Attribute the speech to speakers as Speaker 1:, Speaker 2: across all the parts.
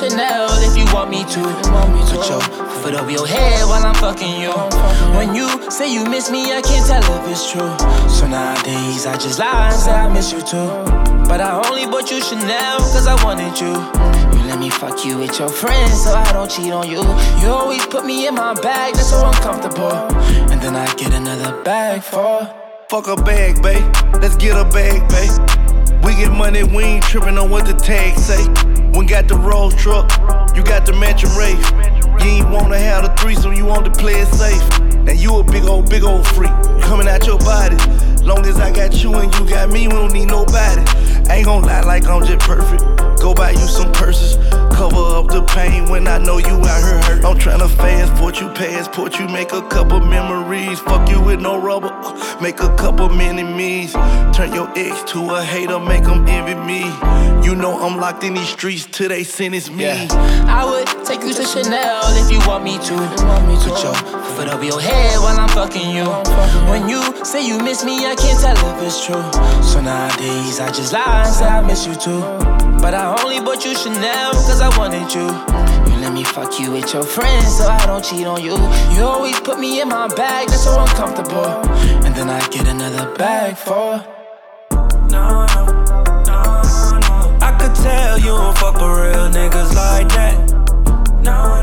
Speaker 1: Chanel if you want me to. Put your foot over your head while I'm fucking you. When you say you miss me, I can't tell if it's true. So nowadays I just lie and say I miss you too. But I only bought you Chanel cause I wanted you. You let me fuck you with your friends so I don't cheat on you. You always put me in my bag, that's so uncomfortable. And then I get another bag for.
Speaker 2: Fuck a bag, babe. Let's get a bag, babe. We get money, we ain't trippin' on what the tag say. We got the Rolls truck, you got the mansion Wraith. You ain't wanna have the threesome, you want to play it safe. Now you a big old freak, coming out your body. Long as I got you and you got me, we don't need nobody. I ain't gon' lie like I'm just perfect. Go buy you some purses, cover up the pain when I know you out here hurt. I'm tryna fast passport you, make a couple memories. Fuck you with no rubber, make a couple mini-me's. Turn your ex to a hater, make them envy me. You know I'm locked in these streets till they sentence me.
Speaker 1: Yeah. I would take you to Chanel if you want me to. Put your foot over your head while I'm fucking you. When you say you miss me, I can't tell if it's true. So nowadays I just lie and say I miss you too. But I only bought you Chanel cause I wanted you. You let me fuck you with your friends so I don't cheat on you. You always put me in my bag, that's so uncomfortable. And then I get another bag for.
Speaker 3: No. I could tell you don't fuck with real niggas like that. No.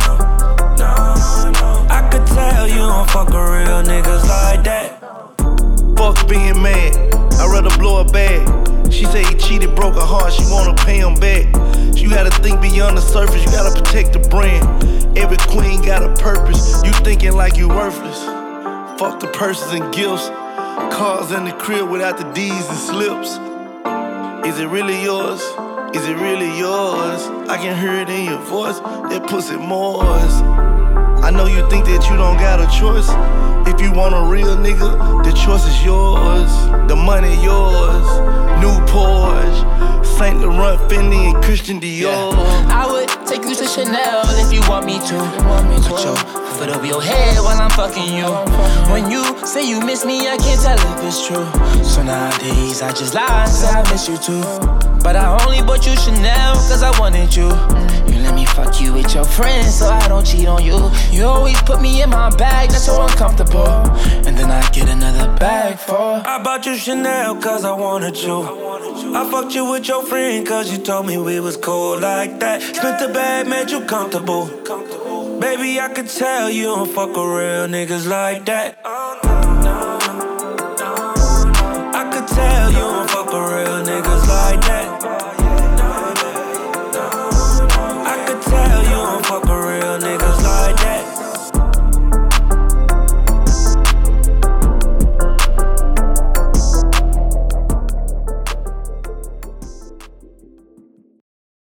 Speaker 3: I could tell you don't fuck with real niggas like that.
Speaker 2: Fuck being mad, I'd rather blow a bag. She say he cheated, broke her heart, she wanna pay him back. You gotta think beyond the surface, you gotta protect the brand. Every queen got a purpose, you thinking like you worthless. Fuck the purses and gifts, cars in the crib without the D's and slips. Is it really yours? Is it really yours? I can hear it in your voice, that pussy Moors. I know you think that you don't got a choice. If you want a real nigga, the choice is yours. The money yours. New Porsche, Saint Laurent, Fendi, and Christian Dior.
Speaker 1: Yeah. I would take you to Chanel if you want me to. Put your foot over your head while I'm fucking you. When you say you miss me, I can't tell if it's true. So nowadays I just lie and say I miss you too. But I only bought you Chanel cause I wanted you. You let me fuck you with your friends so I don't cheat on you. You always put me in my bag, that's so uncomfortable. And then I get another bag for.
Speaker 3: I bought you Chanel cause I wanted you. I fucked you with your friend cause you told me we was cool like that. Spent the bag, made you comfortable. Baby, I could tell you don't fuck with real niggas like that.